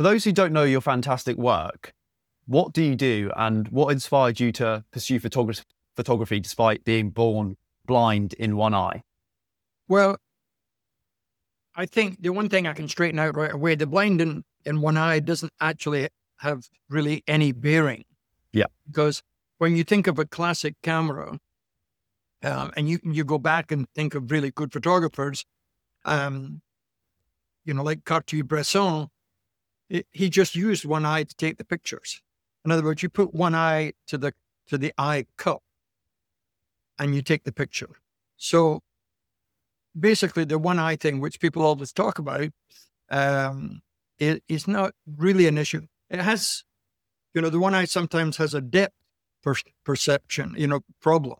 For those who don't know your fantastic work, what do you do and what inspired you to pursue photography despite being born blind in one eye? Well, I think the one thing I can straighten out right away, the blind in one eye doesn't actually have really any bearing. Yeah. Because when you think of a classic camera, and you go back and think of really good photographers, like Cartier-Bresson, he just used one eye to take the pictures. In other words, you put one eye to the eye cup and you take the picture. So basically the one eye thing, which people always talk about, is not really an issue. It has, the one eye sometimes has a depth perception, problem.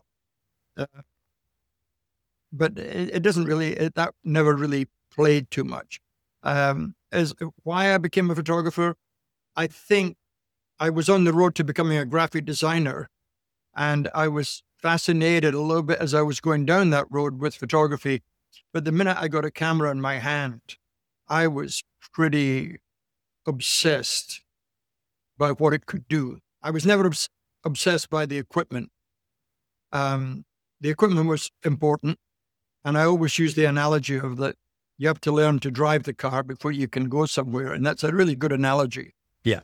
But it doesn't really, that never really played too much. As why I became a photographer, I think I was on the road to becoming a graphic designer, and I was fascinated a little bit as I was going down that road with photography. But the minute I got a camera in my hand, I was pretty obsessed by what it could do. I was never obsessed by the equipment. The equipment was important, and I always use the analogy of that you have to learn to drive the car before you can go somewhere, and that's a really good analogy. Yeah.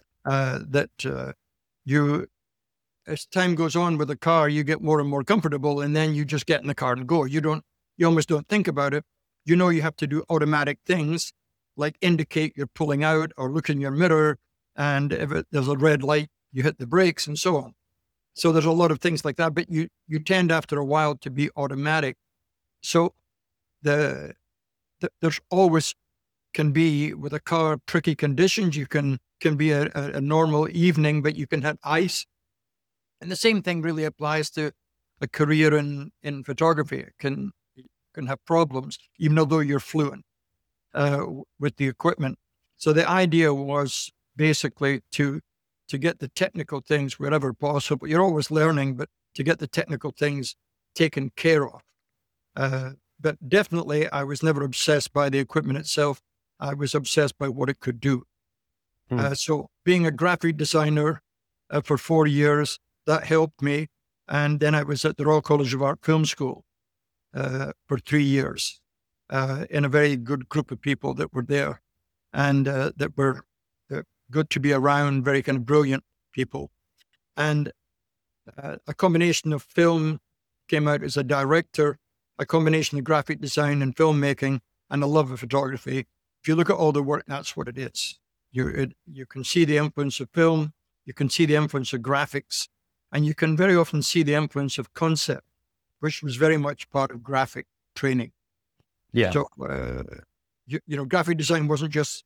As time goes on with the car, you get more and more comfortable, and then you just get in the car and go. You almost don't think about it. You have to do automatic things like indicate you're pulling out or look in your mirror, and if there's a red light, you hit the brakes and so on. So there's a lot of things like that, but you tend after a while to be automatic. So there's always can be with a car tricky conditions. You can be a normal evening, but you can have ice. And the same thing really applies to a career in photography. It can have problems, even though you're fluent with the equipment. So the idea was basically to get the technical things wherever possible. You're always learning, but to get the technical things taken care of. But definitely, I was never obsessed by the equipment itself. I was obsessed by what it could do. So being a graphic designer for 4 years, that helped me. And then I was at the Royal College of Art Film School for 3 years in a very good group of people that were there and that were good to be around, very kind of brilliant people. And a combination of film came out as a director, a combination of graphic design and filmmaking, and a love of photography. If you look at all the work, that's what it is. You can see the influence of film, you can see the influence of graphics, and you can very often see the influence of concept, which was very much part of graphic training. Yeah. So, graphic design wasn't just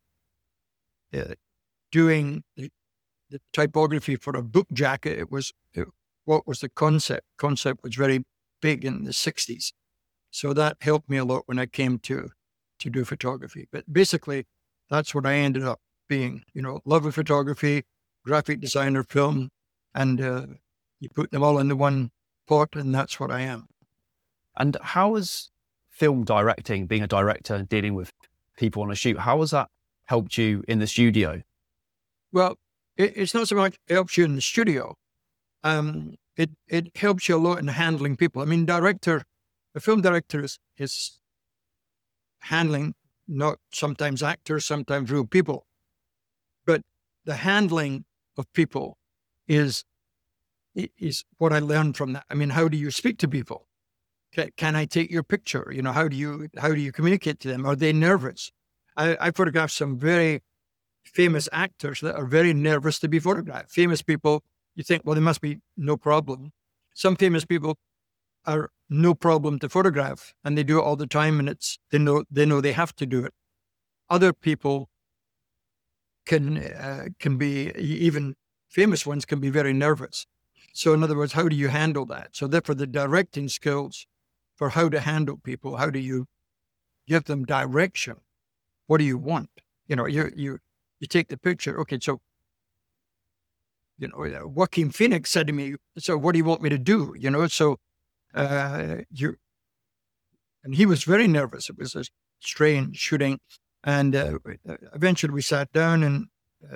doing the typography for a book jacket. It was what was the concept. Concept was very big in the 60s. So that helped me a lot when I came to do photography. But basically, that's what I ended up being, love of photography, graphic designer, film, and you put them all in the one pot, and that's what I am. And how has film directing, being a director and dealing with people on a shoot, how has that helped you in the studio? Well, it's not so much helps you in the studio. It helps you a lot in handling people. I mean, a film director is handling not sometimes actors, sometimes real people, but the handling of people is what I learned from that. I mean, how do you speak to people? Can I take your picture? How do you communicate to them? Are they nervous? I photographed some very famous actors that are very nervous to be photographed. Famous people, you think, well, they must be no problem. Some famous people are no problem to photograph, and they do it all the time, and they know they have to do it. Other people can be, even famous ones can be very nervous. So in other words, how do you handle that? So therefore the directing skills for how to handle people, how do you give them direction? What do you want? You take the picture. Okay, so Joaquin Phoenix said to me, so what do you want me to do? And he was very nervous. It was a strange shooting. And eventually we sat down and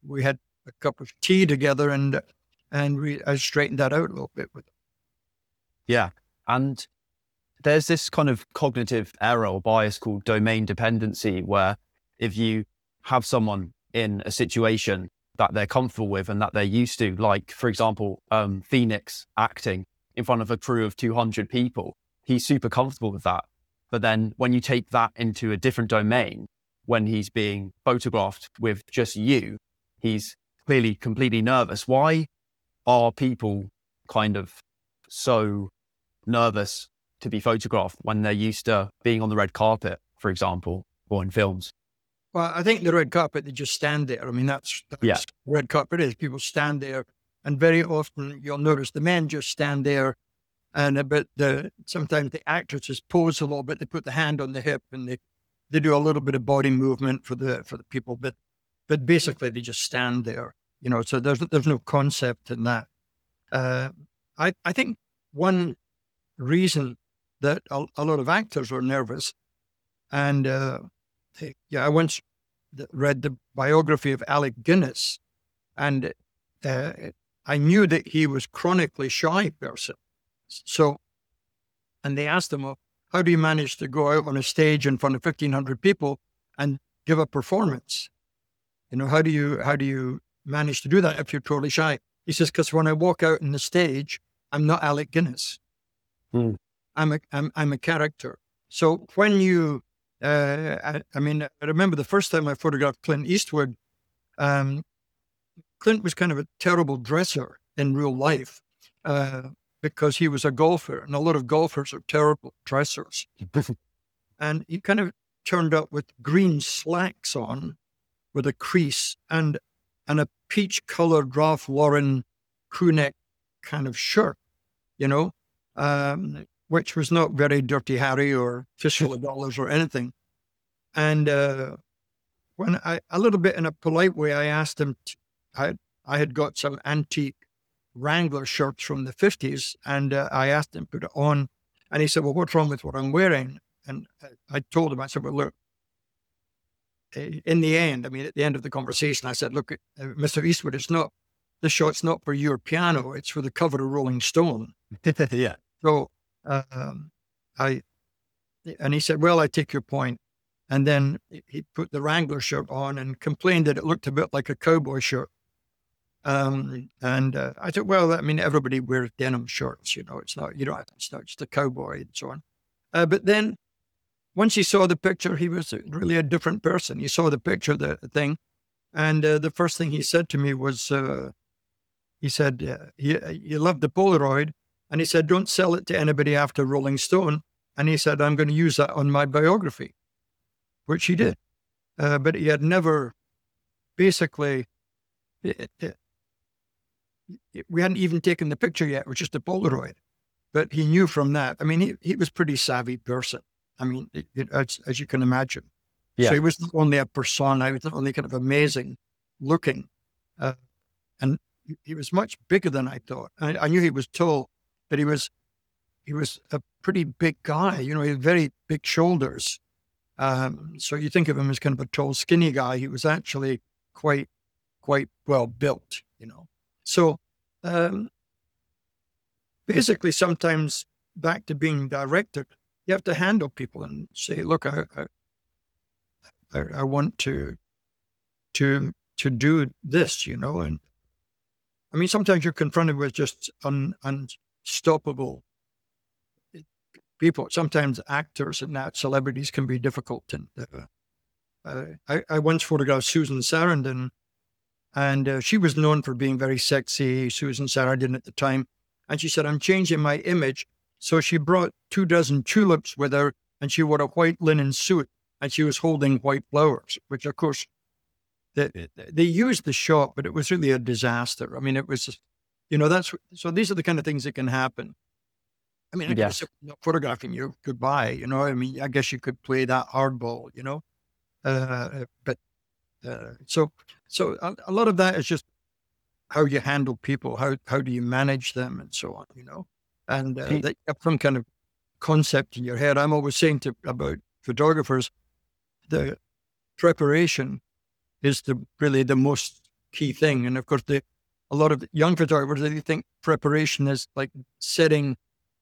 we had a cup of tea together, and I straightened that out a little bit with him. Yeah. And there's this kind of cognitive error or bias called domain dependency, where if you have someone in a situation that they're comfortable with and that they're used to, like, for example, Phoenix acting in front of a crew of 200 people, he's super comfortable with that. But then when you take that into a different domain, when he's being photographed with just you, he's clearly completely nervous. Why are people kind of so nervous to be photographed when they're used to being on the red carpet, for example, or in films? Well, I think the red carpet, they just stand there. I mean, that's red carpet is. People stand there, and very often you'll notice the men just stand there, and sometimes the actresses pose a little bit. They put the hand on the hip, and they do a little bit of body movement for the people, but basically they just stand there. So there's no concept in that. I think one reason that a lot of actors are nervous, and I once read the biography of Alec Guinness, and I knew that he was chronically shy person. So, and they asked him, well, how do you manage to go out on a stage in front of 1,500 people and give a performance? How do you manage to do that if you're totally shy? He says, because when I walk out on the stage, I'm not Alec Guinness. I'm a character. So when you, I remember the first time I photographed Clint Eastwood, Clint was kind of a terrible dresser in real life because he was a golfer, and a lot of golfers are terrible dressers. And he kind of turned up with green slacks on with a crease and a peach-colored Ralph Lauren crewneck kind of shirt, which was not very Dirty Harry or Fistful of Dollars or anything. And when a little bit in a polite way, I asked him, I had got some antique Wrangler shirts from the 50s, and I asked him to put it on. And he said, well, what's wrong with what I'm wearing? And I told him, I said, well, look, in the end, at the end of the conversation, I said, look, Mr. Eastwood, the shot's not for your piano, it's for the cover of Rolling Stone. Yeah. So, and he said, well, I take your point. And then he put the Wrangler shirt on and complained that it looked a bit like a cowboy shirt. And I said, well, everybody wears denim shirts, it's not, it's not just a cowboy and so on. But then once he saw the picture, he was really a different person. He saw the picture, the thing. And the first thing he said to me was, he said, you love the Polaroid. And he said, don't sell it to anybody after Rolling Stone. And he said, I'm going to use that on my biography, which he did. But he had never basically, we hadn't even taken the picture yet. It was just a Polaroid. But he knew from that. He was a pretty savvy person. As you can imagine. Yeah. So he was not only a persona, he was not only kind of amazing looking. And he was much bigger than I thought. I knew he was tall, but he was a pretty big guy. He had very big shoulders. So you think of him as kind of a tall, skinny guy. He was actually quite well built, So basically, sometimes back to being directed, you have to handle people and say, look, I want to do this, and sometimes you're confronted with just unstoppable people. Sometimes actors and that celebrities can be difficult. And I once photographed Susan Sarandon, and she was known for being very sexy, Susan Sarandon at the time. And she said, I'm changing my image. So she brought 24 tulips with her, and she wore a white linen suit, and she was holding white flowers, which of course they used the shot, but it was really a disaster. It was, so these are the kind of things that can happen. I guess if I'm not photographing you, goodbye, I guess you could play that hardball, but so a lot of that is just how you handle people, how do you manage them and so on, and that you have some kind of concept in your head. I'm always saying about photographers, the preparation is really the most key thing. And of course, a lot of young photographers, they think preparation is like setting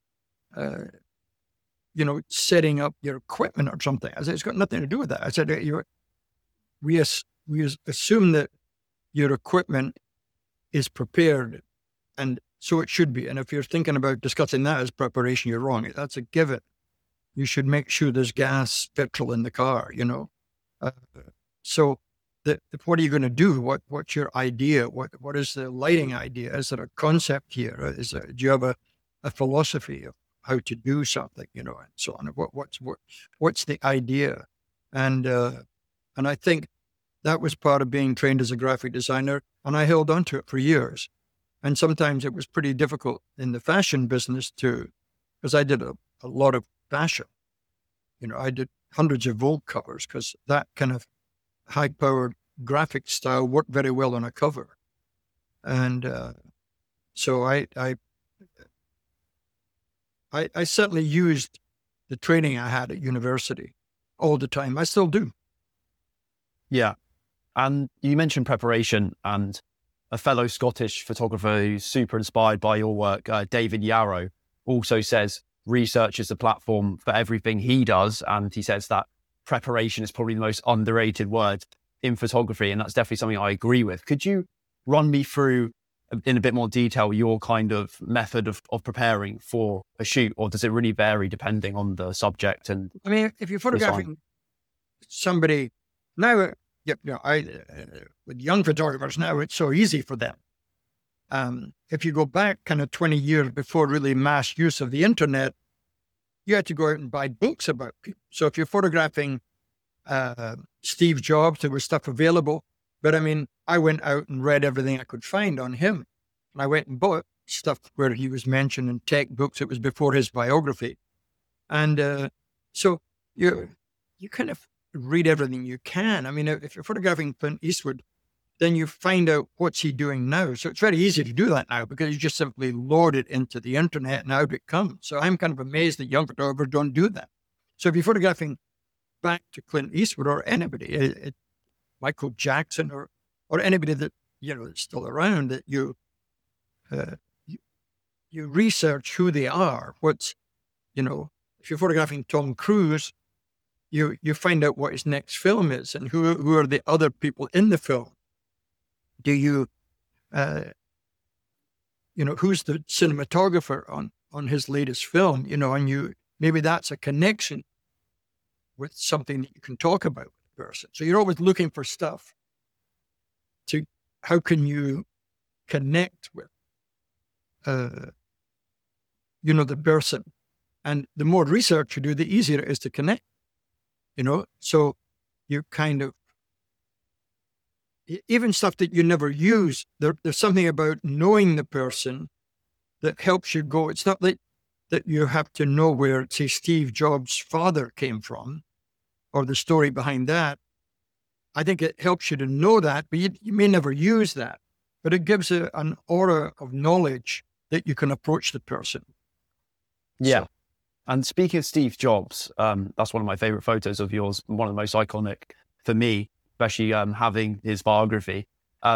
up your equipment or something. I said, it's got nothing to do with that. I said, we assume that your equipment is prepared, and so it should be. And if you're thinking about discussing that as preparation, you're wrong. That's a given. You should make sure there's gas, petrol in the car, So what are you going to do? What's your idea? What is the lighting idea? Is there a concept here? Do you have a philosophy of how to do something, and so on? What's the idea? And I think that was part of being trained as a graphic designer, and I held on to it for years. And sometimes it was pretty difficult in the fashion business too, because I did a lot of fashion. I did hundreds of Vogue covers because that kind of high-powered graphic style worked very well on a cover. And so I certainly used the training I had at university all the time. I still do. Yeah. And you mentioned preparation, and a fellow Scottish photographer who's super inspired by your work, David Yarrow, also says research is the platform for everything he does. And he says that preparation is probably the most underrated word in photography. And that's definitely something I agree with. Could you run me through in a bit more detail your kind of method of preparing for a shoot, or does it really vary depending on the subject? And I mean, if you're photographing somebody now, with young photographers now, it's so easy for them. If you go back kind of 20 years before really mass use of the internet, you had to go out and buy books about people. So if you're photographing Steve Jobs, there was stuff available. But I mean, I went out and read everything I could find on him. And I went and bought stuff where he was mentioned in tech books. It was before his biography. And so you kind of read everything you can. I mean, if you're photographing Clint Eastwood, then you find out what's he doing now. So it's very easy to do that now because you just simply load it into the internet and out it comes. So I'm kind of amazed that young photographers don't do that. So if you're photographing back to Clint Eastwood or anybody, Michael Jackson or anybody that, is still around, that you research who they are. If you're photographing Tom Cruise, you find out what his next film is and who are the other people in the film. Do you, who's the cinematographer on his latest film, and maybe that's a connection with something that you can talk about with the person. So you're always looking for stuff to, how can you connect with, the person? And the more research you do, the easier it is to connect, so you kind of, even stuff that you never use, there's something about knowing the person that helps you go. It's not like that you have to know where, say, Steve Jobs' father came from or the story behind that. I think it helps you to know that, but you may never use that. But it gives an aura of knowledge that you can approach the person. Yeah. So. And speaking of Steve Jobs, that's one of my favorite photos of yours, one of the most iconic for me, especially having his biography.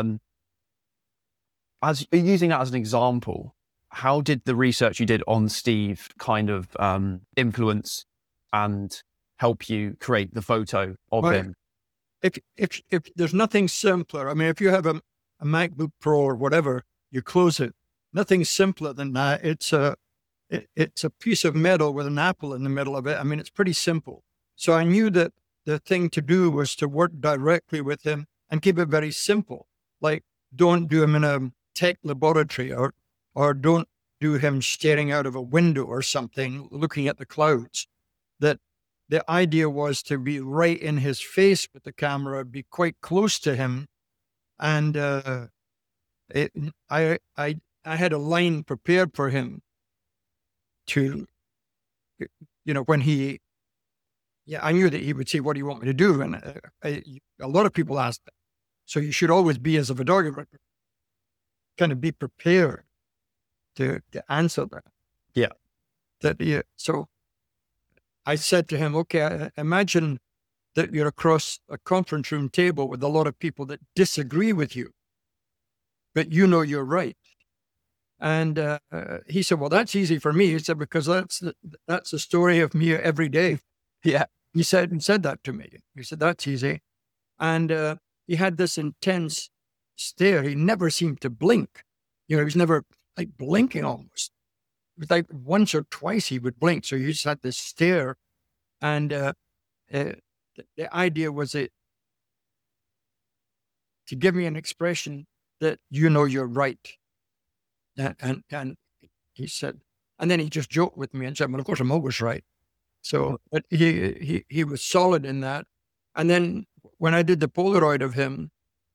As using that as an example, how did the research you did on Steve kind of influence and help you create the photo of him? If there's nothing simpler, I mean, if you have a MacBook Pro or whatever, you close it. Nothing simpler than that. It's a piece of metal with an apple in the middle of it. I mean, it's pretty simple. So I knew that the thing to do was to work directly with him and keep it very simple. Like, don't do him in a tech laboratory or don't do him staring out of a window or something, looking at the clouds. That the idea was to be right in his face with the camera, be quite close to him. And I had a line prepared for him to, when he, I knew that he would say, what do you want me to do? And a lot of people ask that. So you should always be, as a photographer, kind of be prepared to answer that. Yeah. So I said to him, okay, imagine that you're across a conference room table with a lot of people that disagree with you. but you know you're right. And he said, well, that's easy for me. He said, because that's the story of me every day. Yeah. He said that to me. He said, that's easy. And he had this intense stare. He never seemed to blink. He was never like blinking almost. It was like once or twice he would blink. So he just had this stare. And the idea was to give me an expression that you know you're right. And he said, and then he just joked with me and said, well, of course I'm always right. So, but he was solid in that. And then when I did the Polaroid of him,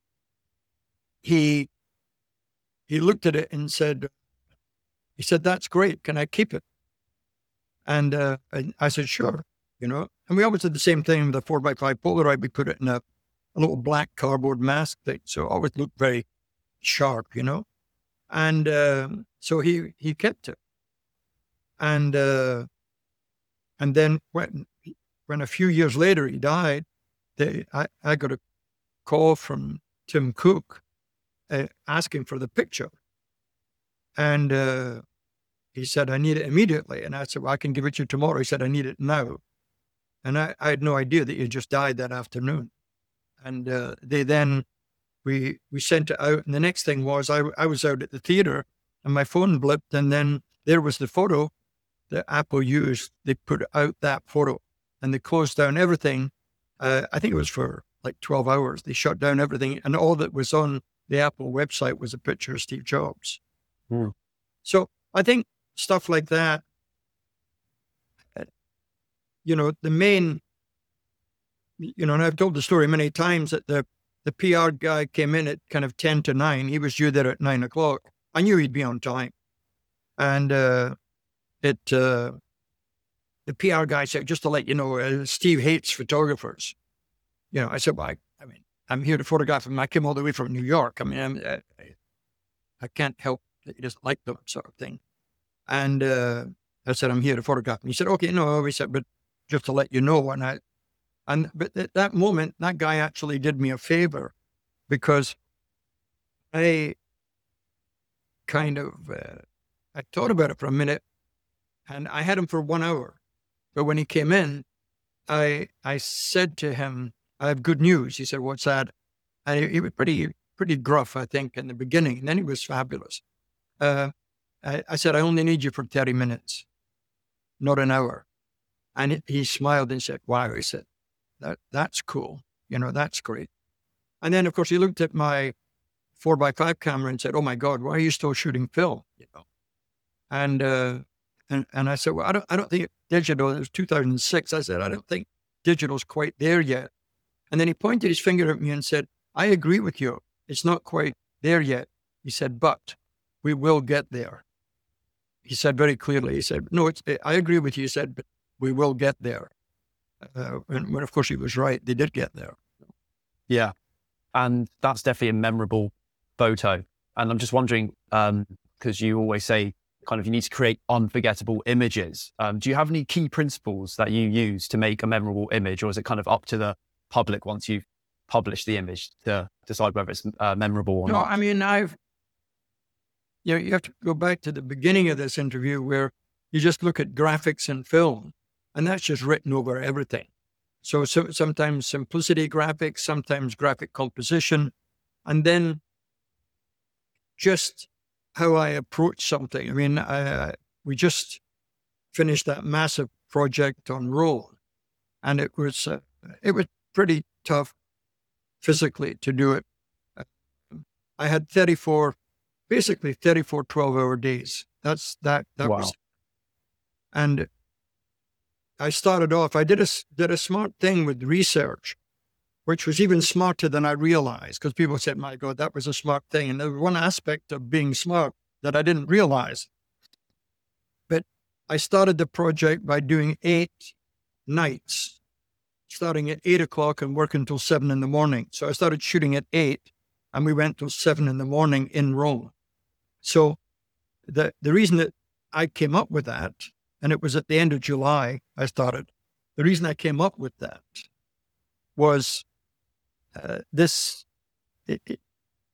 he looked at it and said, that's great. Can I keep it? And I said, sure. And we always did the same thing with the 4x5 Polaroid. We put it in a little black cardboard mask thing. So it always looked very sharp, And so he kept it. And then when a few years later he died, I got a call from Tim Cook asking for the picture. And he said, I need it immediately. And I said, well, I can give it to you tomorrow. He said, I need it now. And I had no idea that he just died that afternoon. And we sent it out. And the next thing was I was out at the theater and my phone blipped. And then there was the photo that Apple used. They put out that photo and they closed down everything. I think it was for like 12 hours. They shut down everything. And all that was on the Apple website was a picture of Steve Jobs. Mm. So I think stuff like that, the main, and I've told the story many times that the PR guy came in at kind of 10 to 9. He was due there at 9 o'clock. I knew he'd be on time. And the PR guy said, just to let you know, Steve hates photographers. I said, well, I'm here to photograph him. I came all the way from New York. I can't help that he doesn't like them, sort of thing. And I said, I'm here to photograph him. He said, okay, no. He said, but just to let you know. But at that moment, that guy actually did me a favor because I kind of, I thought about it for a minute and I had him for 1 hour. But when he came in, I said to him, I have good news. He said, what's that? And he was pretty gruff, I think, in the beginning. And then he was fabulous. I said, I only need you for 30 minutes, not an hour. And he smiled and said, wow. He said, that's cool. That's great. And then, of course, he looked at my 4x5 camera and said, oh, my God, why are you still shooting film? And I said, well, I don't think digital, it was 2006. I said, I don't think digital's quite there yet. And then he pointed his finger at me and said, I agree with you. It's not quite there yet. He said, but we will get there. He said very clearly, he said, no, I agree with you. He said, but we will get there. And of course he was right. They did get there. Yeah. And that's definitely a memorable photo. And I'm just wondering, because you always say kind of you need to create unforgettable images. Do you have any key principles that you use to make a memorable image, or is it kind of up to the public once you've published the image to decide whether it's memorable or not? You have to go back to the beginning of this interview where you just look at graphics and film, and that's just written over everything. So sometimes simplicity graphics, sometimes graphic composition, and then just how I approach something. We just finished that massive project on Roll, and it was pretty tough physically to do it. I had 34 12-hour days. That Wow. was, and I started off, I did a smart thing with research, which was even smarter than I realized, because people said, my God, that was a smart thing. And there was one aspect of being smart that I didn't realize. But I started the project by doing 8 nights, starting at 8 o'clock and working until 7 in the morning. So I started shooting at 8 and we went till 7 in the morning in Rome. So the reason that I came up with that, and it was at the end of July I started, the reason I came up with that was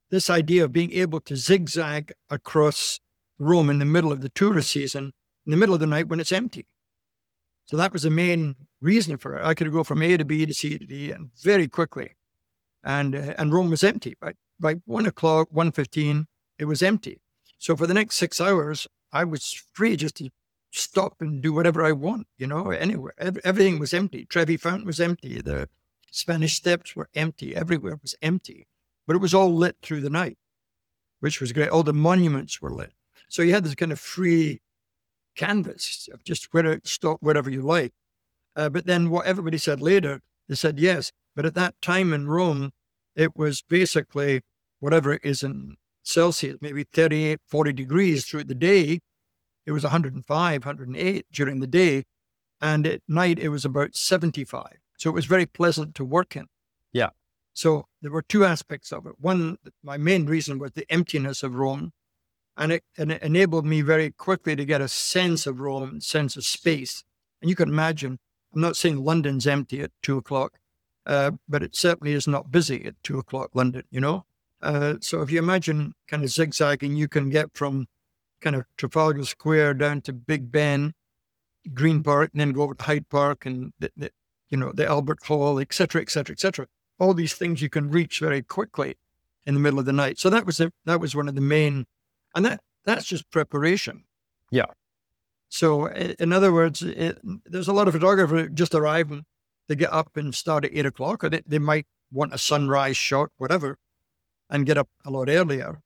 this idea of being able to zigzag across Rome in the middle of the tourist season, in the middle of the night when it's empty. So that was the main reason for it. I could go from A to B to C to D and very quickly. And Rome was empty. By 1 o'clock, 1:15, it was empty. So for the next 6 hours, I was free just to stop and do whatever I want, anywhere. Everything was empty. Trevi Fountain was empty. The Spanish Steps were empty. Everywhere was empty. But it was all lit through the night, which was great. All the monuments were lit. So you had this kind of free canvas of just stop wherever you like. But then what everybody said later, they said, yes, but at that time in Rome, it was basically whatever it is in Celsius, maybe 38, 40 degrees through the day. It was 105, 108 during the day. And at night, it was about 75. So it was very pleasant to work in. Yeah. So there were two aspects of it. One, my main reason was the emptiness of Rome. And it enabled me very quickly to get a sense of Rome, sense of space. And you can imagine, I'm not saying London's empty at 2 o'clock, but it certainly is not busy at 2 o'clock London, So if you imagine kind of zigzagging, you can get from kind of Trafalgar Square down to Big Ben, Green Park, and then go over to Hyde Park and the Albert Hall, et cetera, et cetera, et cetera. All these things you can reach very quickly in the middle of the night. So that was one of the main, and that's just preparation. Yeah. So in other words, there's a lot of photographers who just arrive and they get up and start at 8 o'clock, or they might want a sunrise shot, whatever, and get up a lot earlier.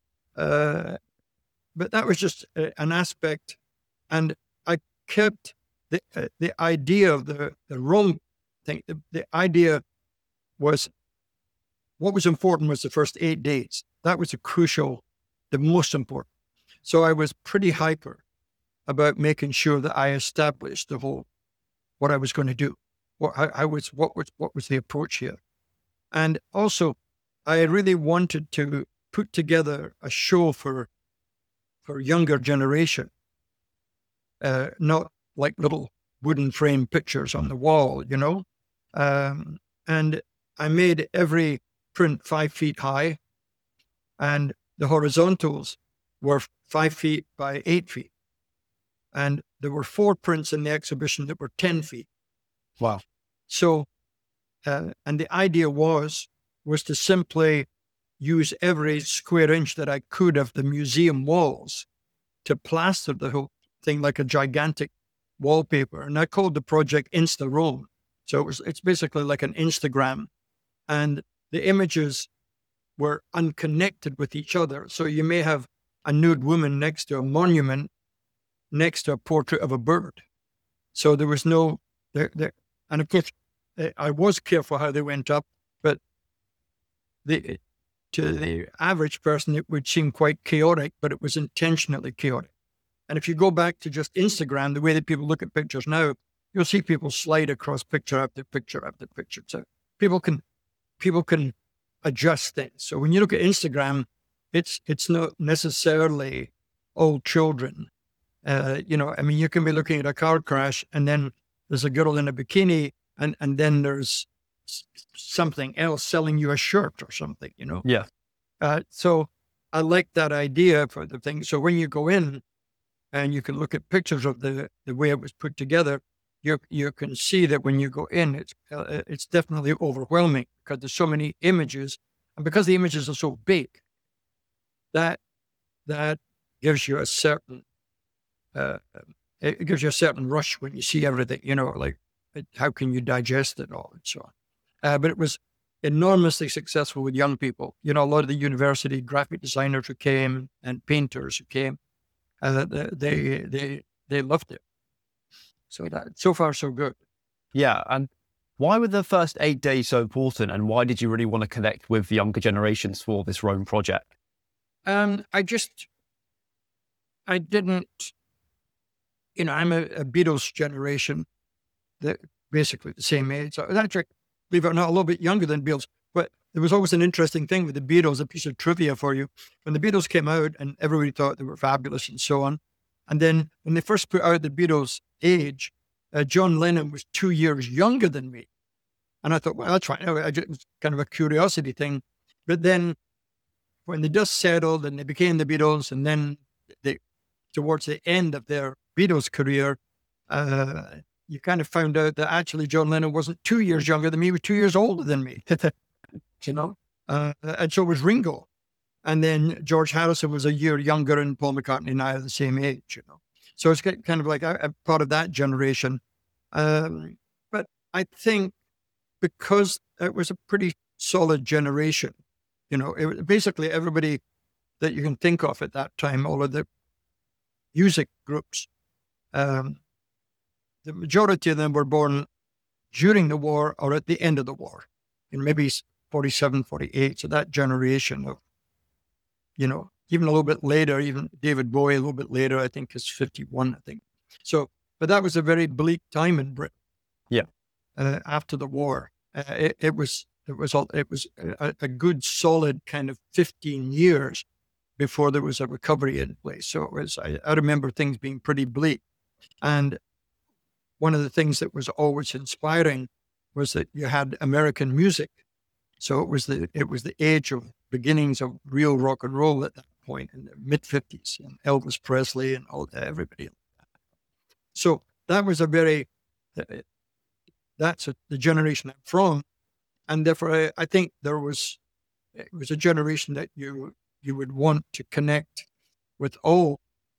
But that was just an aspect. And I kept the idea of the Rome thing. The idea was, what was important was the first 8 days. That was the most important. So I was pretty hyper about making sure that I established what I was going to do, what was the approach here. And also, I really wanted to put together a show for younger generation, not like little wooden frame pictures on the wall, and I made every print 5 feet high, and the horizontals were 5 feet by 8 feet. And there were 4 prints in the exhibition that were 10 feet. Wow. So, and the idea was to simply use every square inch that I could of the museum walls to plaster the whole thing like a gigantic wallpaper. And I called the project Insta Rome. So it's basically like an Instagram. And the images were unconnected with each other. So you may have a nude woman next to a monument, next to a portrait of a bird. So there was no, and of course, I was careful how they went up, but to the average person, it would seem quite chaotic, but it was intentionally chaotic. And if you go back to just Instagram, the way that people look at pictures now, you'll see people slide across picture after picture after picture. So people can adjust things. So when you look at Instagram, it's not necessarily all children. You can be looking at a car crash and then there's a girl in a bikini and then there's something else selling you a shirt or something, Yeah. So I like that idea for the thing. So when you go in and you can look at pictures of the way it was put together, you can see that when you go in, it's definitely overwhelming because there's so many images, and because the images are so big, that gives you a certain rush when you see everything. How can you digest it all and so on? But it was enormously successful with young people. A lot of the university graphic designers who came and painters who came, they loved it. So far, so good. Yeah. And why were the first 8 days so important? And why did you really want to connect with the younger generations for this Rome project? I didn't, I'm a Beatles generation, basically the same age. So actually, believe it or not, a little bit younger than Beatles. But there was always an interesting thing with the Beatles, a piece of trivia for you. When the Beatles came out and everybody thought they were fabulous and so on. And then when they first put out the Beatles' age, John Lennon was 2 years younger than me. And I thought, well, that's fine. It was kind of a curiosity thing. But then when the dust settled and they became the Beatles, and then towards the end of their Beatles career, you kind of found out that actually John Lennon wasn't 2 years younger than me, he was 2 years older than me, you know? And so was Ringo. And then George Harrison was a year younger, and Paul McCartney and I are the same age, you know? So it's kind of like I'm part of that generation. But I think because it was a pretty solid generation, you know, it was basically everybody that you can think of at that time, all of the music groups, the majority of them were born during the war or at the end of the war, in maybe 47, 48. So that generation of, you know, even a little bit later, even David Bowie a little bit later, I think is 51, I think. So, but that was a very bleak time in Britain. Yeah. After the war, it was a good solid kind of 15 years before there was a recovery in place. So it was, I remember things being pretty bleak. And one of the things that was always inspiring was that you had American music. So it was the age of beginnings of real rock and roll at that point in the mid-50s, and Elvis Presley and everybody. So that was that's the generation I'm from. And therefore I think it was a generation that you would want to connect with all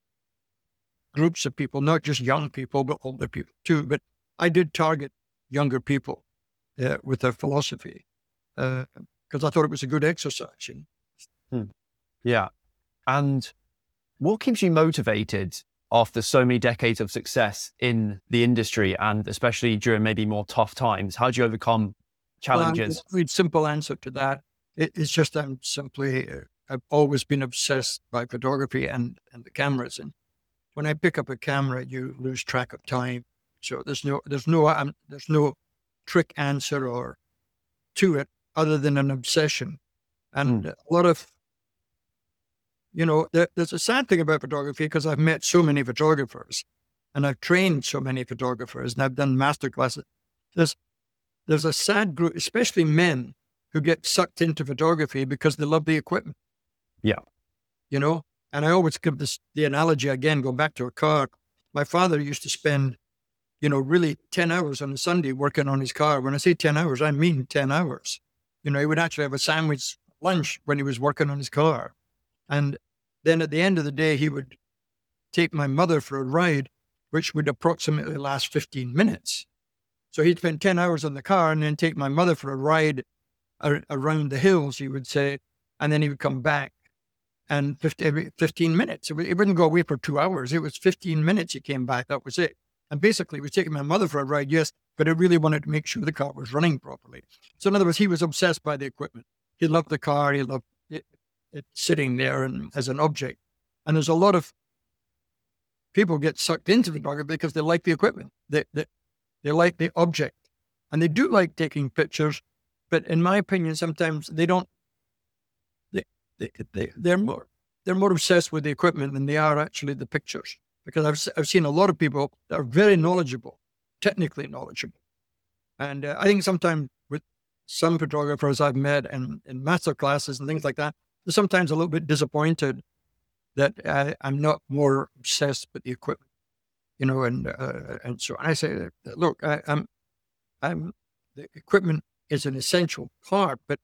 groups of people, not just young people, but older people too. But I did target younger people with their philosophy because I thought it was a good exercise. You know? Yeah. And what keeps you motivated after so many decades of success in the industry, and especially during maybe more tough times? How do you overcome challenges? Well, simple answer to that. It's just I've always been obsessed by photography and the cameras. And when I pick up a camera, you lose track of time. So there's no trick answer or to it other than an obsession. And a lot of, you know, there's a sad thing about photography because I've met so many photographers and I've trained so many photographers and I've done master classes. There's a sad group, especially men, who get sucked into photography because they love the equipment. Yeah. You know, and I always give the analogy again, going back to a car. My father used to spend, you know, really 10 hours on a Sunday working on his car. When I say 10 hours, I mean 10 hours. You know, he would actually have a sandwich lunch when he was working on his car. And then at the end of the day, he would take my mother for a ride, which would approximately last 15 minutes. So he'd spend 10 hours on the car and then take my mother for a ride around the hills, he would say, and then he would come back. And every 15 minutes, it wouldn't go away for 2 hours. It was 15 minutes he came back. That was it. And basically, he was taking my mother for a ride, yes, but I really wanted to make sure the car was running properly. So in other words, he was obsessed by the equipment. He loved the car. He loved it sitting there and as an object. And there's a lot of people get sucked into photography because they like the equipment. They like the object. And they do like taking pictures. But in my opinion, sometimes they don't. They're more obsessed with the equipment than they are actually the pictures. Because I've seen a lot of people that are very knowledgeable, technically knowledgeable. And I think sometimes with some photographers I've met in master classes and things like that, they're sometimes a little bit disappointed that I'm not more obsessed with the equipment, you know, and so on. I say, look, I'm the equipment is an essential part, but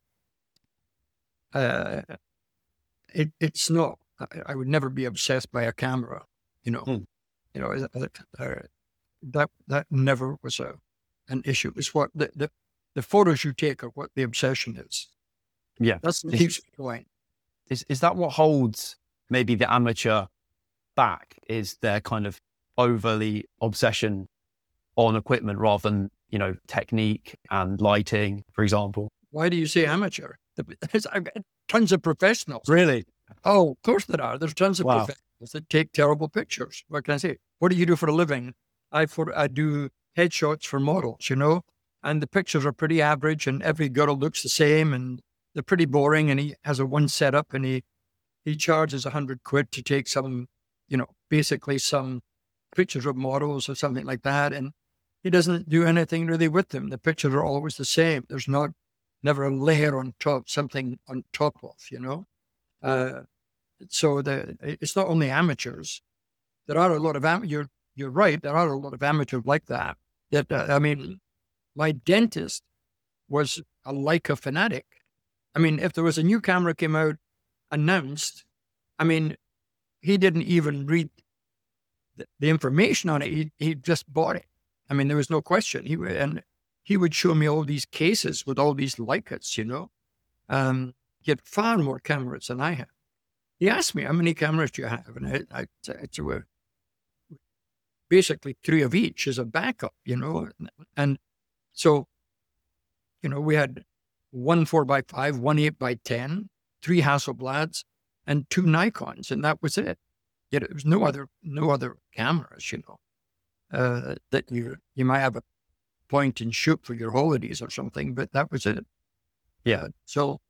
it's not. I would never be obsessed by a camera, you know. You know, that never was an issue. It's what the photos you take are what the obsession is. Yeah, that's what keeps me going. Is that what holds maybe the amateur back? Is their kind of overly obsession on equipment rather than, you know, technique and lighting, for example? Why do you say amateur? I've got tons of professionals. Really? Oh, of course there are. There's tons of professionals that take terrible pictures. What can I say? What do you do for a living? I do headshots for models, you know, and the pictures are pretty average and every girl looks the same and they're pretty boring. And he has a one setup and he charges £100 to take some, you know, basically some pictures of models or something like that. And he doesn't do anything really with them. The pictures are always the same. There's never a layer on top, something on top of, you know. So it's not only amateurs. There are a lot of you're right. There are a lot of amateurs like that. I mean, my dentist was a Leica fanatic. I mean, if there was a new camera came out announced, I mean, he didn't even read the information on it. He just bought it. I mean, there was no question. He would show me all these cases with all these Leicas, he had far more cameras than I have. He asked me, how many cameras do you have? And I said, basically 3 of each as a backup, And so, we had 1 4x5, 1 8x10, 3 Hasselblads, and 2 Nikons, and that was it. Yet there was no other cameras, that you might have a point and shoot for your holidays or something, but that was it. Yeah. So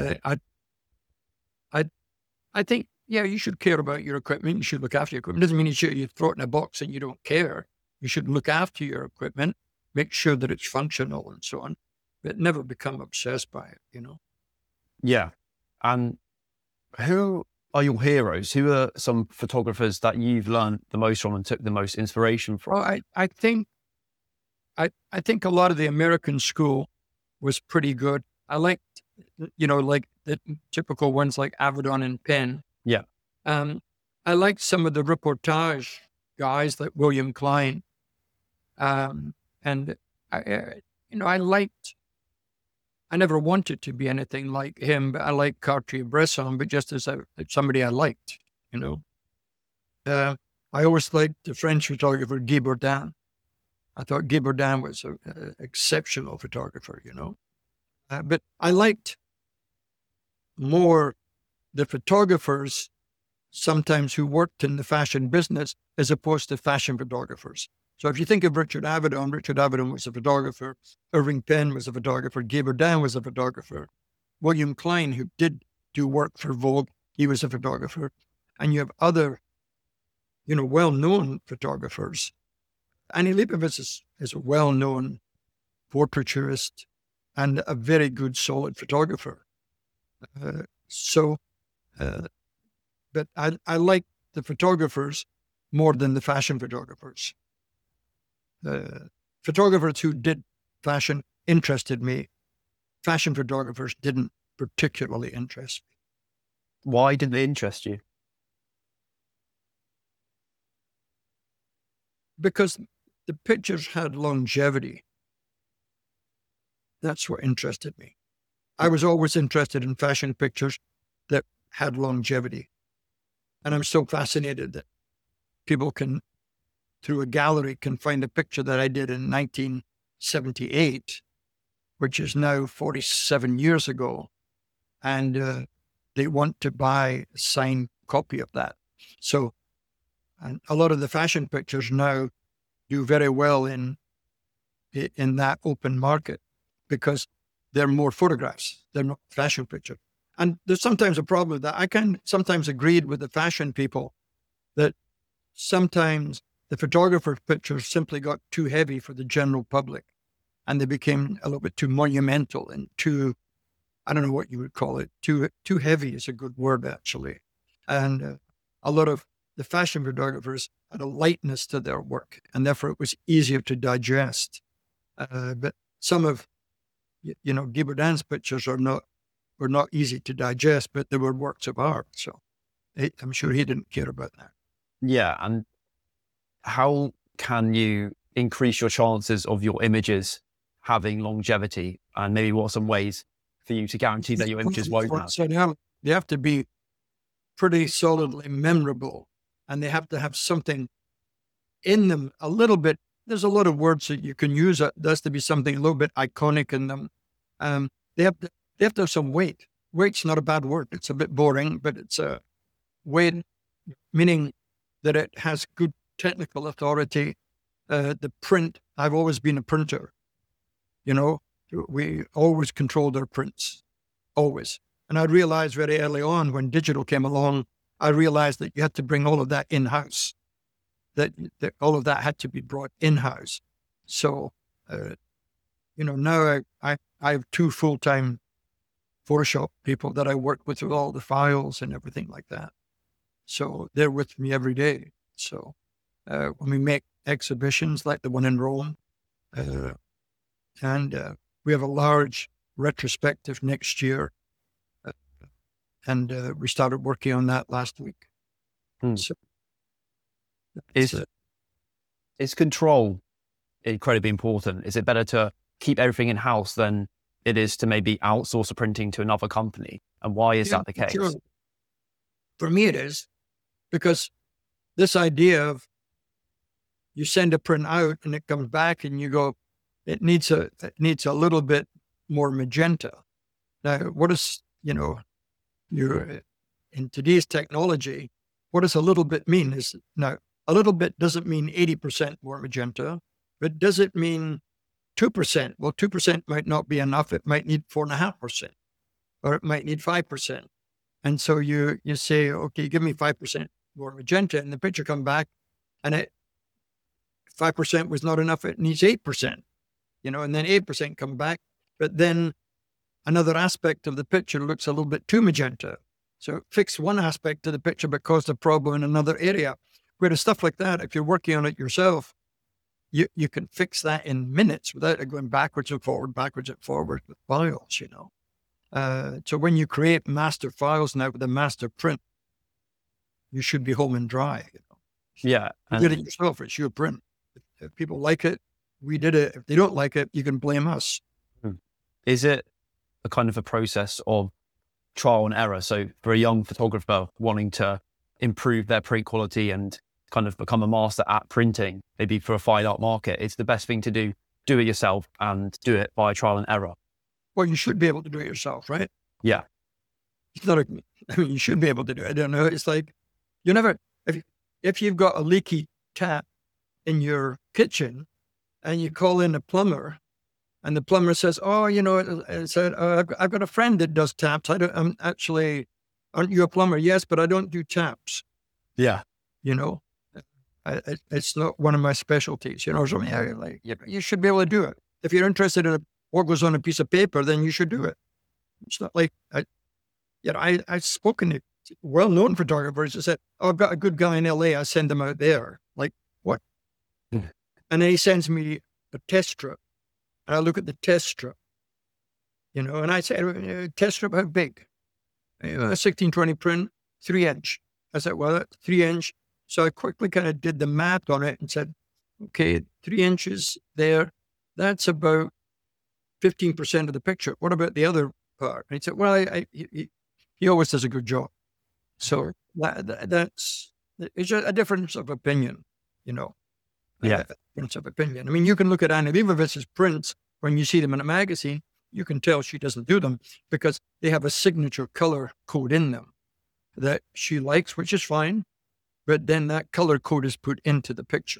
I think, you should care about your equipment. You should look after your equipment. Doesn't mean you throw it in a box and you don't care. You should look after your equipment, make sure that it's functional and so on, but never become obsessed by it, Yeah. And who are your heroes? Who are some photographers that you've learned the most from and took the most inspiration from? Well, I think a lot of the American school was pretty good. I liked, like the typical ones like Avedon and Penn. Yeah. I liked some of the reportage guys like William Klein. And I never wanted to be anything like him, but I liked Cartier-Bresson, but just as somebody I liked, I always liked the French photographer Guy Bourdin. I thought Guy Bourdin was an exceptional photographer, but I liked more the photographers sometimes who worked in the fashion business as opposed to fashion photographers. So if you think of Richard Avedon was a photographer, Irving Penn was a photographer, Guy Bourdin was a photographer, William Klein, who did do work for Vogue, he was a photographer, and you have other, well-known photographers. Annie Leibovitz is a well-known portraiturist and a very good, solid photographer. But I like the photographers more than the fashion photographers. Photographers who did fashion interested me. Fashion photographers didn't particularly interest me. Why didn't they interest you? Because the pictures had longevity. That's what interested me. I was always interested in fashion pictures that had longevity. And I'm so fascinated that people can, through a gallery, can find a picture that I did in 1978, which is now 47 years ago, and they want to buy a signed copy of that. So, and a lot of the fashion pictures now do very well in that open market because they're more photographs. They're not fashion pictures. And there's sometimes a problem with that. I can sometimes agreed with the fashion people that sometimes the photographer's pictures simply got too heavy for the general public and they became a little bit too monumental and too, I don't know what you would call it, too heavy is a good word actually. And a lot of the fashion photographers had a lightness to their work and therefore it was easier to digest. But some of, Guy Bourdin's pictures were not easy to digest, but they were works of art. So I'm sure he didn't care about that. Yeah. And how can you increase your chances of your images having longevity? And maybe what are some ways for you to guarantee that your images won't have? So they have to be pretty solidly memorable and they have to have something in them a little bit. There's a lot of words that you can use. There has to be something a little bit iconic in them. They have to have some weight. Weight's not a bad word. It's a bit boring, but it's a weight, meaning that it has good technical authority. The print, I've always been a printer. We always controlled our prints, always. And I realized very early on when digital came along, I realized that you had to bring all of that in-house, that all of that had to be brought in-house. So, now I have 2 full-time Photoshop people that I work with all the files and everything like that. So they're with me every day. So when we make exhibitions like the one in Rome, and we have a large retrospective next year, and we started working on that last week. So is control incredibly important? Is it better to keep everything in-house than it is to maybe outsource the printing to another company? And why is that the case? Sure. For me, it is because this idea of you send a print out and it comes back and you go, it needs a little bit more magenta. Now, what is, in today's technology, what does a little bit mean? Now, a little bit doesn't mean 80% more magenta, but does it mean 2%? Well, 2% might not be enough. It might need 4.5%, or it might need 5%. And so you say, okay, give me 5% more magenta, and the picture come back, and 5% was not enough. It needs 8%, and then 8% come back. But then another aspect of the picture looks a little bit too magenta. So fix one aspect of the picture, but caused a problem in another area. Whereas stuff like that, if you're working on it yourself, you can fix that in minutes without it going backwards and forward with files, So when you create master files now with a master print, you should be home and dry. Yeah. You did it yourself. It's your print. If people like it, we did it. If they don't like it, you can blame us. Is it a kind of a process of trial and error? So for a young photographer wanting to improve their print quality and kind of become a master at printing, maybe for a fine art market, it's the best thing to do it yourself and do it by trial and error. Well, you should be able to do it yourself, right? Yeah. It's not you should be able to do it. I don't know. It's like, if you've got a leaky tap in your kitchen and you call in a plumber and the plumber says, oh, I've got a friend that does taps. Aren't you a plumber? Yes, but I don't do taps. Yeah. It's not one of my specialties, something you should be able to do it. If you're interested in what goes on a piece of paper, then you should do it. It's not like, I've spoken to well-known photographers who said, oh, I've got a good guy in LA. I send him out there. Like, what? And then he sends me a test strip. And I look at the test strip, and I say, test strip, how big? A 1620 print, 3-inch. I said, well, that's 3-inch. So I quickly kind of did the math on it and said, okay, 3 inches there. That's about 15% of the picture. What about the other part? And he said, well, he always does a good job. So that's it's just a difference of opinion, Yeah. Difference of opinion. I mean, you can look at Annie Leibovitz's prints when you see them in a magazine. You can tell she doesn't do them because they have a signature color code in them that she likes, which is fine. But then that color code is put into the pictures,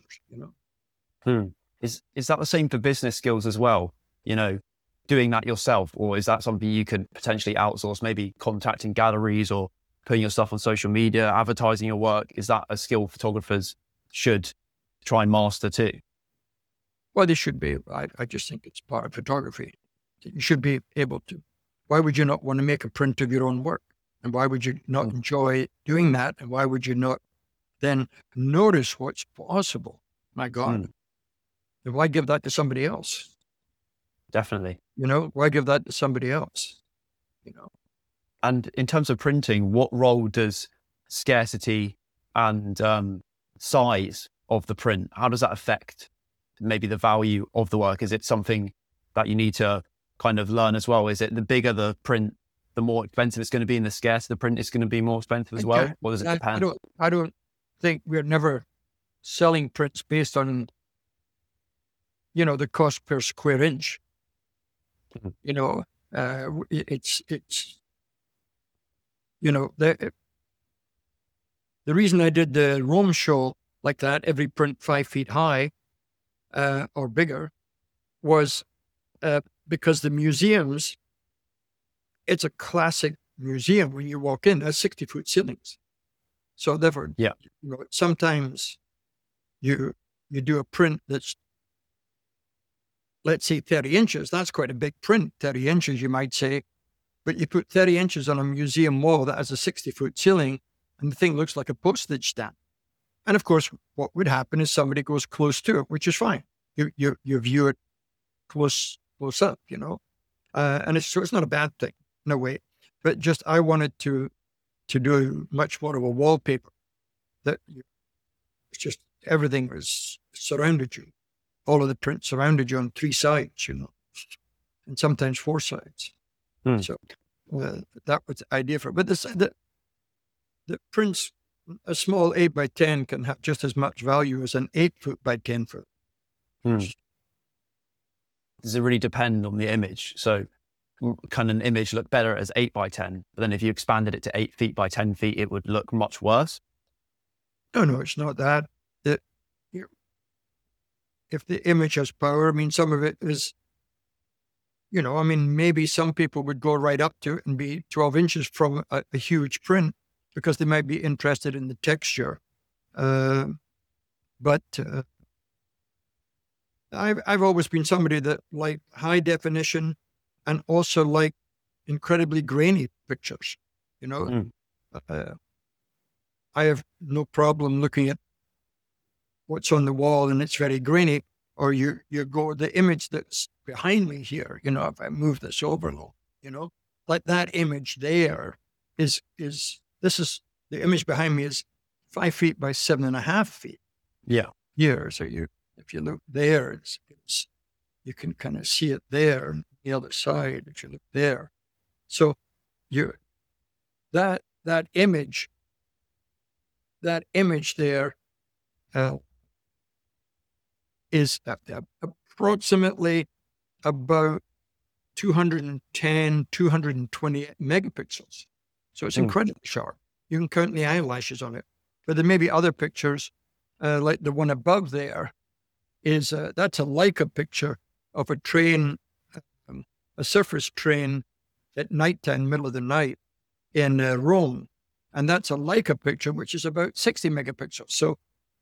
Is that the same for business skills as well? Doing that yourself, or is that something you could potentially outsource, maybe contacting galleries or putting your stuff on social media, advertising your work? Is that a skill photographers should try and master too? Well, they should be. I just think it's part of photography. You should be able to. Why would you not want to make a print of your own work? And why would you not enjoy doing that? And why would you not then notice what's possible? My God. And why give that to somebody else? Definitely. Why give that to somebody else? And in terms of printing, what role does scarcity and size of the print, how does that affect maybe the value of the work? Is it something that you need to kind of learn as well? Is it the bigger the print, the more expensive it's going to be, and the scarcer the print is going to be more expensive as well? Or does it depend? I don't think we're never selling prints based on, the cost per square inch. It's the reason I did the Rome show like that, every print 5 feet high or bigger, was because the museums, it's a classic museum. When you walk in, there's 60-foot ceilings. So therefore, sometimes you do a print that's, let's say 30 inches. That's quite a big print, 30 inches, you might say. But you put 30 inches on a museum wall that has a 60-foot ceiling, and the thing looks like a postage stamp. And of course, what would happen is somebody goes close to it, which is fine. You view it close up, and it's not a bad thing, no way. But just I wanted to do much more of a wallpaper that it's just everything was surrounded you. All of the prints surrounded you on 3 sides, and sometimes 4 sides. So that was the idea for it. But the prints, a small 8 by 10 can have just as much value as an 8 foot by 10 foot. Does it really depend on the image? So can an image look better as 8 by 10, but then if you expanded it to 8 feet by 10 feet, it would look much worse? No, it's not that. If the image has power, some of it is, maybe some people would go right up to it and be 12 inches from a huge print because they might be interested in the texture. But I've always been somebody that liked high definition and also like incredibly grainy pictures. I have no problem looking at what's on the wall and it's very grainy, or you go the image that's behind me here. If I move this over a little, like that image there is the image behind me is 5 feet by 7.5 feet. Yeah. Here, so if you look there, it's you can kind of see it there on the other side if you look there. So that image there is approximately about 210, 220 megapixels. So it's incredibly sharp. You can count the eyelashes on it. But there may be other pictures, like the one above there, is that's a Leica picture of a train, a surface train at nighttime, middle of the night in Rome. And that's a Leica picture, which is about 60 megapixels. So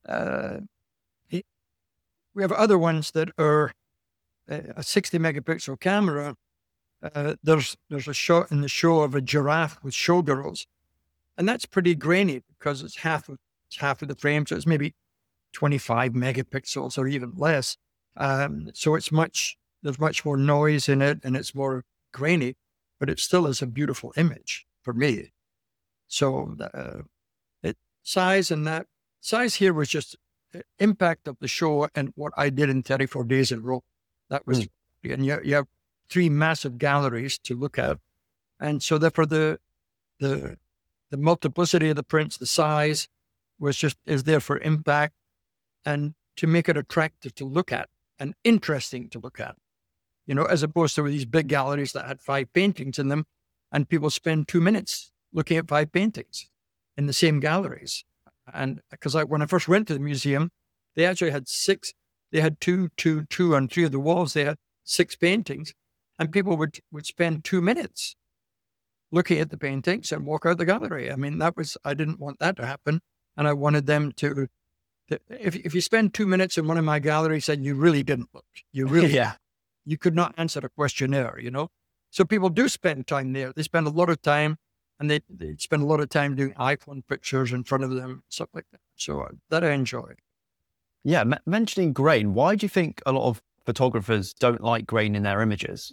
we have other ones that are a 60 megapixel camera. There's a shot in the show of a giraffe with showgirls. And that's pretty grainy because it's half of the frame. So it's maybe 25 megapixels or even less. So there's much more noise in it and it's more grainy, but it still is a beautiful image for me. So size here was just the impact of the show and what I did in 34 days in Rome. That was, and you have 3 massive galleries to look at. And so therefore the multiplicity of the prints, the size is there for impact and to make it attractive to look at and interesting to look at, as opposed to these big galleries that had 5 paintings in them and people spend 2 minutes looking at 5 paintings in the same galleries. And because when I first went to the museum, they actually had 6, they had two on 3 of the walls, they had 6 paintings and people would spend 2 minutes looking at the paintings and walk out the gallery. I didn't want that to happen. And I wanted them to if you spend 2 minutes in one of my galleries and you really didn't look, you could not answer a questionnaire, So people do spend time there. They spend a lot of time and they spend a lot of time doing iPhone pictures in front of them, stuff like that. So that I enjoy. Yeah. Mentioning grain, why do you think a lot of photographers don't like grain in their images?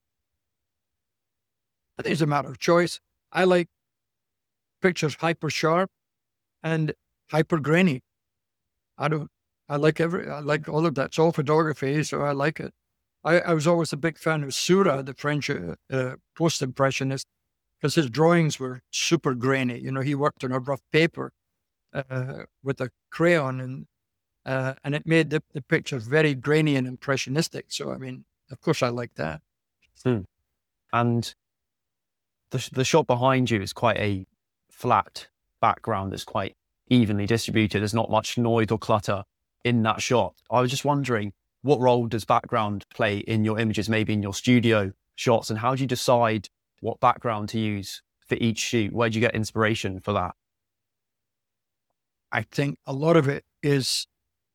I think it's a matter of choice. I like pictures hyper sharp and hyper grainy. I like all of that. It's all photography, so I like it. I was always a big fan of Seurat, the French post-impressionist, because his drawings were super grainy. He worked on a rough paper with a crayon, and it made the pictures very grainy and impressionistic. So, of course I like that. And the shot behind you is quite a flat background that's quite evenly distributed. There's not much noise or clutter in that shot. I was just wondering, what role does background play in your images, maybe in your studio shots, and how do you decide what background to use for each shoot? Where do you get inspiration for that? I think a lot of it is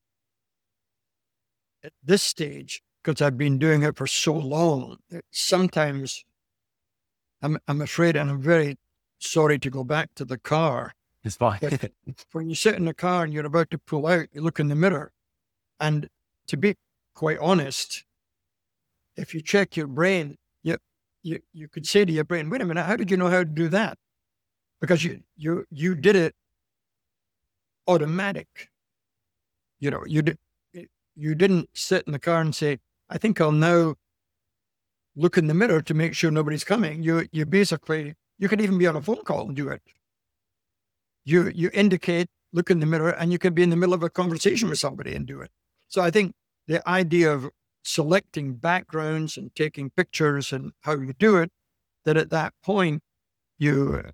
at this stage, because I've been doing it for so long, sometimes I'm afraid, and I'm very sorry to go back to the car. It's fine. But when you sit in the car and you're about to pull out, you look in the mirror. And to be quite honest, if you check your brain, you could say to your brain, wait a minute, how did you know how to do that? Because you did it automatic. You didn't sit in the car and say, I think I'll now look in the mirror to make sure nobody's coming. You basically, you could even be on a phone call and do it. You indicate, look in the mirror, and you could be in the middle of a conversation with somebody and do it. So I think the idea of selecting backgrounds and taking pictures and how you do it, that at that point, there's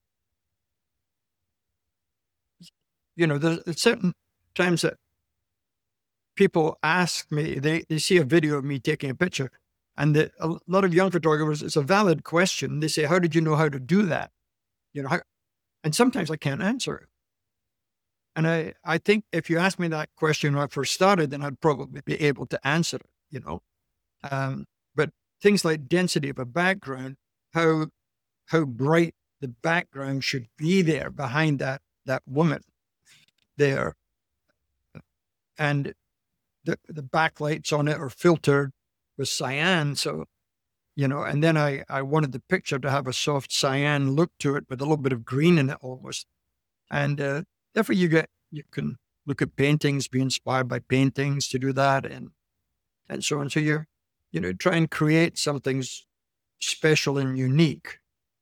certain times that people ask me, they see a video of me taking a picture, and a lot of young photographers, it's a valid question. They say, how did you know how to do that? And sometimes I can't answer it. And I think if you asked me that question when I first started, then I'd probably be able to answer it, But things like density of a background, how bright the background should be there behind that woman there. And the backlights on it are filtered with cyan. So, and then I wanted the picture to have a soft cyan look to it with a little bit of green in it almost. And therefore you can look at paintings, be inspired by paintings to do that and so on. So you're, try and create something special and unique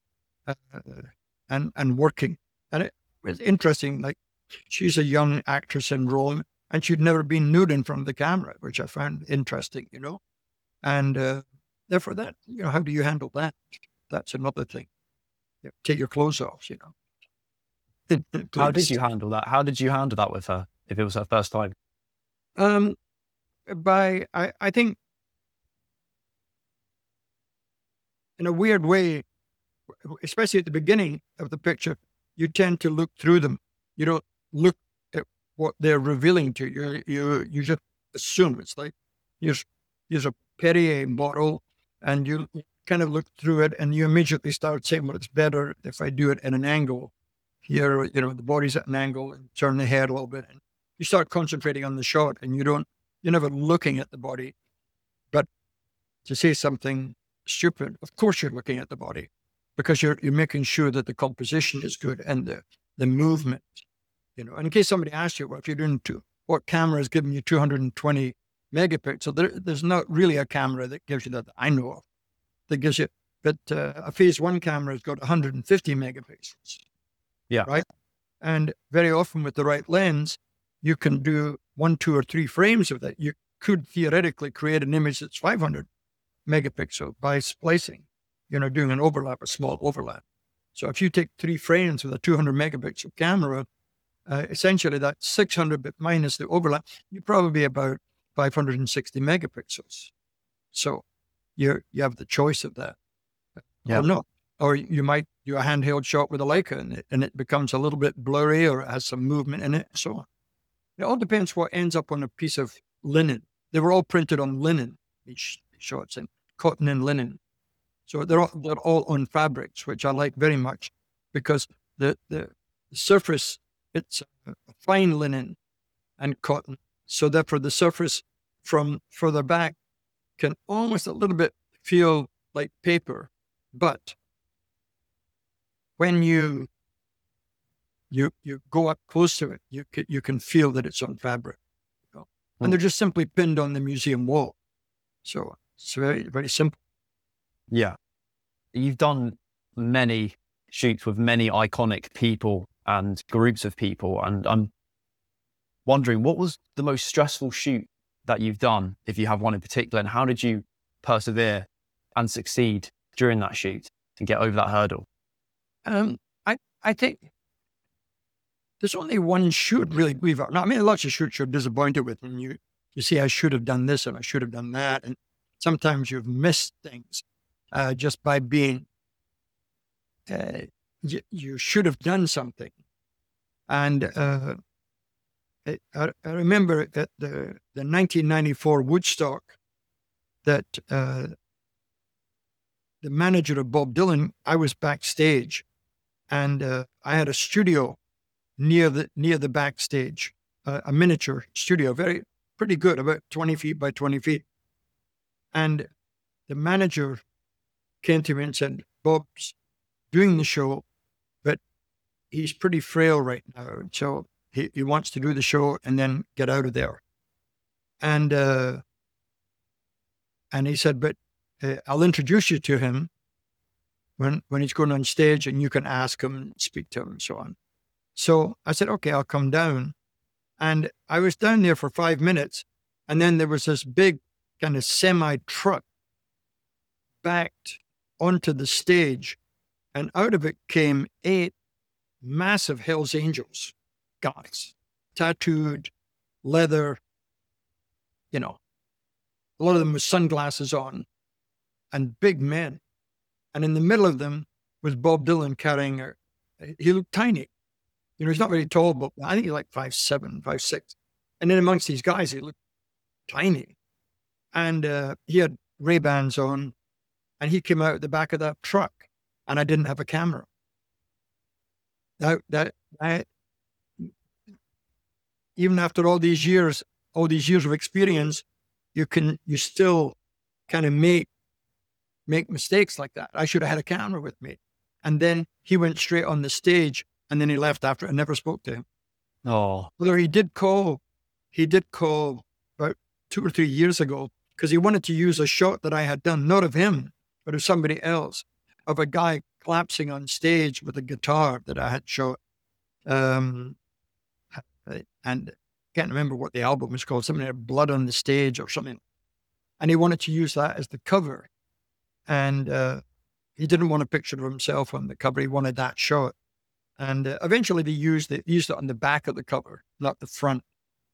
and working. And it was interesting, like she's a young actress in Rome and she'd never been nude in front of the camera, which I found interesting, And therefore that, how do you handle that? That's another thing. Take your clothes off, How did you handle that? How did you handle that with her if it was her first time? I think in a weird way, especially at the beginning of the picture, you tend to look through them. You don't look at what they're revealing to you. You just assume it's like here's a Perrier bottle, and you kind of look through it, and you immediately start saying, well, it's better if I do it at an angle. Here, the body's at an angle, and turn the head a little bit, and you start concentrating on the shot, and you're never looking at the body. But to say something stupid, of course you're looking at the body, because you're making sure that the composition is good and the movement. And in case somebody asks you, well, if you're doing what camera is giving you 220 megapixels, there's not really a camera that gives you that I know of, that gives you, but a phase one camera has got 150 megapixels. Yeah. Right. And very often with the right lens, you can do 1, 2, or 3 frames of that. You could theoretically create an image that's 500 megapixel by splicing, doing an overlap, a small overlap. So if you take 3 frames with a 200 megapixel camera, essentially that's 600, but minus the overlap, you're probably about 560 megapixels. So you have the choice of that. Yeah. Or not. Or you might do a handheld shot with a Leica and it becomes a little bit blurry or it has some movement in it, and so on. It all depends what ends up on a piece of linen. They were all printed on linen, these shots, and cotton and linen. So they're all on fabrics, which I like very much because the surface, it's a fine linen and cotton. So therefore the surface from further back can almost a little bit feel like paper, but when you go up close to it, you can feel that it's on fabric, and they're just simply pinned on the museum wall. So it's very, very simple. Yeah, you've done many shoots with many iconic people and groups of people, and I'm wondering what was the most stressful shoot that you've done, if you have one in particular, and how did you persevere and succeed during that shoot and get over that hurdle? I think there's only one shoot really we've had. I mean, lots of shoots you're disappointed with, and you see, I should have done this and I should have done that, and sometimes you've missed things just by being. You should have done something, and I remember at the 1994 Woodstock that the manager of Bob Dylan, I was backstage, and I had a studio near the backstage, a miniature studio, pretty good, about 20 feet by 20 feet. And the manager came to me and said, Bob's doing the show, but he's pretty frail right now. So he wants to do the show and then get out of there. And he said, but I'll introduce you to him when he's going on stage, and you can ask him and speak to him and so on. So I said, okay, I'll come down. And I was down there for 5 minutes. And then there was this big kind of semi-truck backed onto the stage. And out of it came 8 massive Hells Angels guys, tattooed, leather, a lot of them with sunglasses on, and big men. And in the middle of them was Bob Dylan carrying he looked tiny. He's not very tall, but I think he's like 5'7", 5'6". And then amongst these guys, he looked tiny. And he had Ray-Bans on, and he came out the back of that truck, and I didn't have a camera. Even after all these years of experience, you still kind of make mistakes like that. I should have had a camera with me. And then he went straight on the stage, and then he left after I never spoke to him. Oh, Although he did call about 2 or 3 years ago, because he wanted to use a shot that I had done, not of him, but of somebody else, of a guy collapsing on stage with a guitar that I had shot. And I can't remember what the album was called, something like Blood on the Stage or something. And he wanted to use that as the cover. And he didn't want a picture of himself on the cover. He wanted that shot. And eventually they used it on the back of the cover, not the front.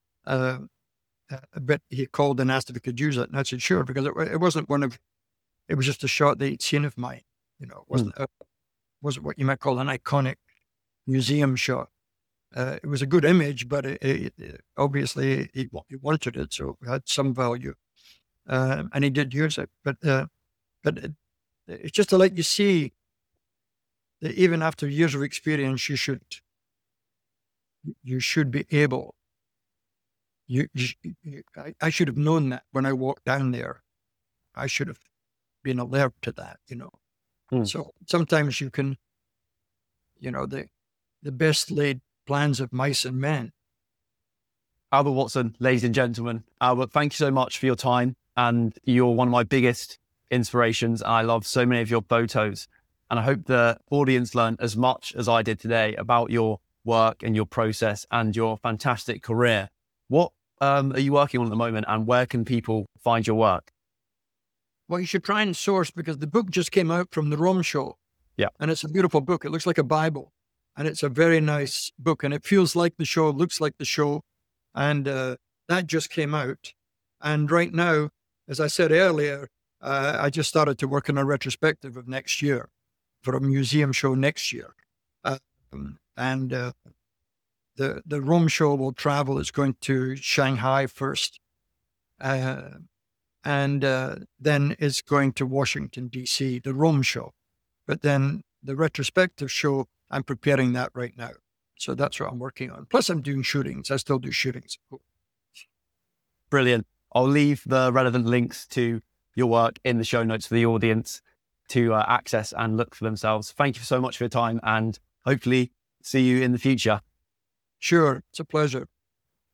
But he called and asked if he could use it. And I said, sure, because it wasn't it was just a shot that he'd seen of mine. It wasn't what you might call an iconic museum shot. It was a good image, but it obviously he wanted it, so it had some value. And he did use it. But it's just to let you see that even after years of experience, you should be able. I should have known that when I walked down there. I should have been alert to that, So sometimes you can, the best laid plans of mice and men. Albert Watson, ladies and gentlemen. Albert, thank you so much for your time, and you're one of my biggest inspirations. I love so many of your photos, and I hope the audience learned as much as I did today about your work and your process and your fantastic career. What are you working on at the moment, and where can people find your work? Well, you should try and source, because the book just came out from the Rome Show. Yeah. And it's a beautiful book. It looks like a Bible, and it's a very nice book, and it feels like the show, looks like the show. And that just came out. And right now, as I said earlier, I just started to work on a retrospective of next year for a museum show next year. The Rome Show will travel. It's going to Shanghai first. And then it's going to Washington, D.C., the Rome Show. But then the retrospective show, I'm preparing that right now. So that's what I'm working on. Plus, I'm doing shootings. I still do shootings. Brilliant. I'll leave the relevant links to your work in the show notes for the audience to access and look for themselves. Thank you so much for your time, and hopefully see you in the future. Sure. It's a pleasure.